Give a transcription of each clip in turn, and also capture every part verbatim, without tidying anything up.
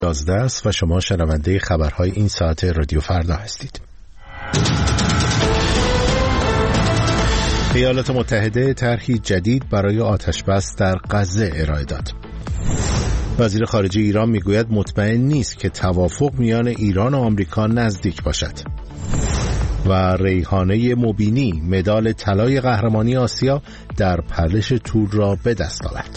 یازده است و شما شنونده خبرهای این ساعت رادیو فردا هستید. ایالات متحده طرحی جدید برای آتش‌بس در غزه ارائه داد. وزیر خارجه ایران میگوید مطمئن نیست که توافق میان ایران و آمریکا نزدیک باشد. و ریحانه مبینی مدال طلای قهرمانی آسیا در پرلش تور را به دست آورد.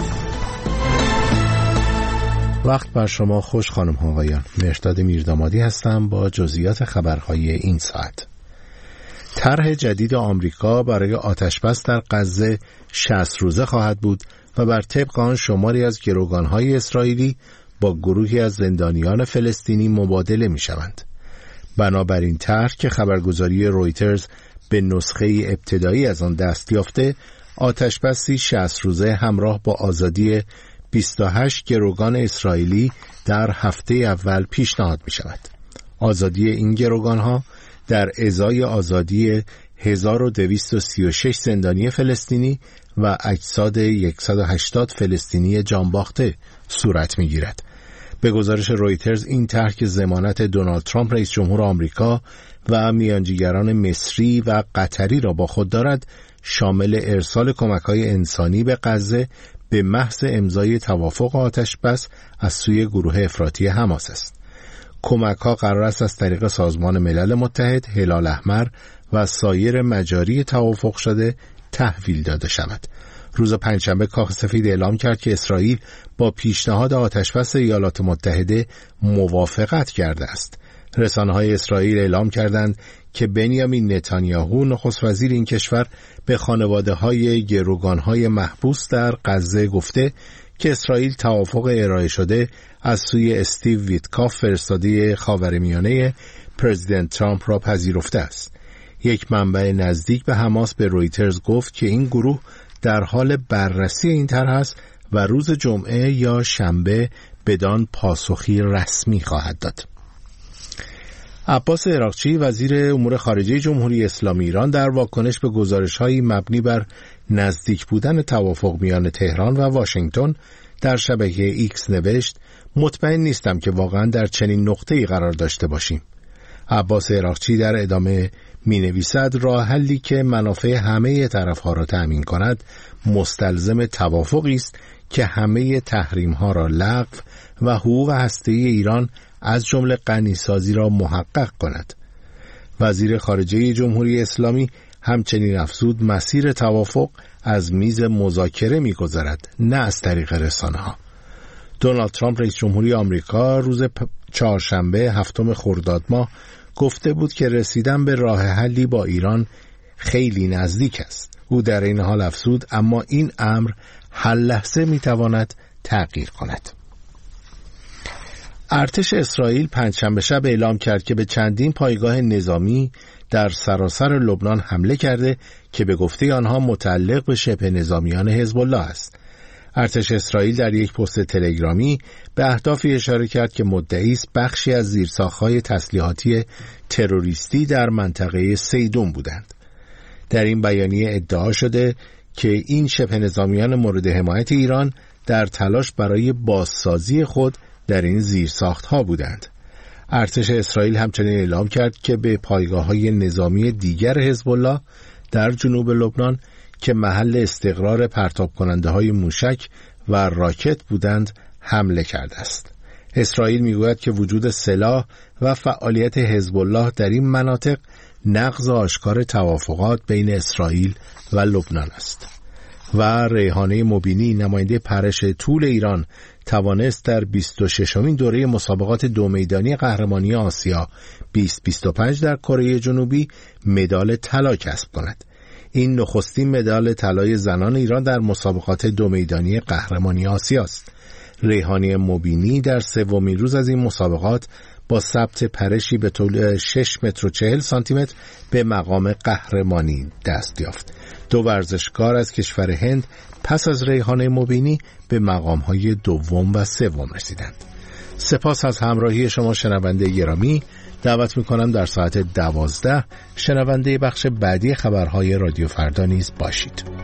وقت بر شما خوش خانم ها آقایان. مهرداد میردامادی هستم با جزئیات خبرهای این ساعت. طرح جدید آمریکا برای آتش‌بس در غزه شصت روزه خواهد بود و بر طبق آن شماری از گروگان‌های اسرائیلی با گروهی از زندانیان فلسطینی مبادله می‌شوند. بنابراین طرح که خبرگزاری رویترز به نسخه ابتدایی از آن دست یافته، آتش‌بسی شصت روزه همراه با آزادی بیست و هشت گروگان اسرائیلی در هفته اول پیشنهاد می‌شود. آزادی این گروگان‌ها در ازای آزادی هزار و دویست و سی و شش زندانی فلسطینی و اجساد صد و هشتاد فلسطینی جانباخته صورت می‌گیرد. به گزارش رویترز این طرح که ضمانت دونالد ترامپ رئیس جمهور آمریکا و میانجیگران مصری و قطری را با خود دارد، شامل ارسال کمک‌های انسانی به غزه به محض امضای توافق آتش‌بس از سوی گروه افراطی حماس است. کمک‌ها قرار است از طریق سازمان ملل متحد، هلال احمر و سایر مجاری توافق شده تحویل داده شود. روز پنجشنبه کاخ سفید اعلام کرد که اسرائیل با پیشنهاد آتش‌بس ایالات متحده موافقت کرده است. رسانه‌های اسرائیل اعلام کردند که بنیامین نتانیاهو نخست وزیر این کشور به خانواده‌های گروگان‌های محبوس در غزه گفته که اسرائیل توافق ارائه شده از سوی استیو ویتکاف فرستاده خاورمیانه پرزیدنت ترامپ را پذیرفته است. یک منبع نزدیک به حماس به رویترز گفت که این گروه در حال بررسی این طرح است و روز جمعه یا شنبه بدان پاسخی رسمی خواهد داد. عباس عراقچی وزیر امور خارجه جمهوری اسلامی ایران در واکنش به گزارش‌های مبنی بر نزدیک بودن توافق میان تهران و واشنگتن در شبکه ایکس نوشت: مطمئن نیستم که واقعا در چنین نقطه‌ای قرار داشته باشیم. عباس عراقچی در ادامه می نویسد راه حلی که منافع همه طرف‌ها را تأمین کند مستلزم توافقی است که همه تحریم‌ها را لغو و حقوق هسته‌ای ایران از جمله غنیسازی را محقق کند. وزیر خارجه جمهوری اسلامی همچنین افزود مسیر توافق از میز مذاکره می‌گذرد، نه از طریق رسانه‌ها. دونالد ترامپ رئیس جمهوری آمریکا روز چهارشنبه هفتم خرداد ماه گفته بود که رسیدن به راه حلی با ایران خیلی نزدیک است. او در این حال افزود اما این امر هر لحظه میتواند تغییر کند. ارتش اسرائیل پنجشنبه شب اعلام کرد که به چندین پایگاه نظامی در سراسر لبنان حمله کرده که به گفته آنها متعلق به شبه نظامیان حزب الله است. ارتش اسرائیل در یک پست تلگرامی به اهدافی اشاره کرد که مدعی است بخشی از زیرساخت‌های تسلیحاتی تروریستی در منطقه سیدون بودند. در این بیانیه ادعا شده که این شبه نظامیان مورد حمایت ایران در تلاش برای بازسازی خود در این زیرساخت‌ها بودند. ارتش اسرائیل همچنین اعلام کرد که به پایگاه‌های نظامی دیگر حزب الله در جنوب لبنان که محل استقرار پرتاب کننده های موشک و راکت بودند حمله کرده است. اسرائیل میگوید که وجود سلاح و فعالیت حزب الله در این مناطق نقض آشکار توافقات بین اسرائیل و لبنان است. و ریحانه مبینی نماینده پرش طول ایران توانست در بیست و ششمین دوره مسابقات دو میدانی قهرمانی آسیا بیست بیست و پنج در کره جنوبی مدال طلا کسب کند. این نخستین مدال طلای زنان ایران در مسابقات دو میدانی قهرمانی آسیا است. ریحانه مبینی در سومین روز از این مسابقات با ثبت پرشی به طول شش متر و چهل سانتی متر به مقام قهرمانی دست یافت. دو ورزشکار از کشور هند پس از ریحانه مبینی به مقام‌های دوم و سوم رسیدند. سپاس از همراهی شما شنونده گرامی. دعوت می‌کنم در ساعت دوازده شنونده بخش بعدی خبرهای رادیو فردا نیز باشید.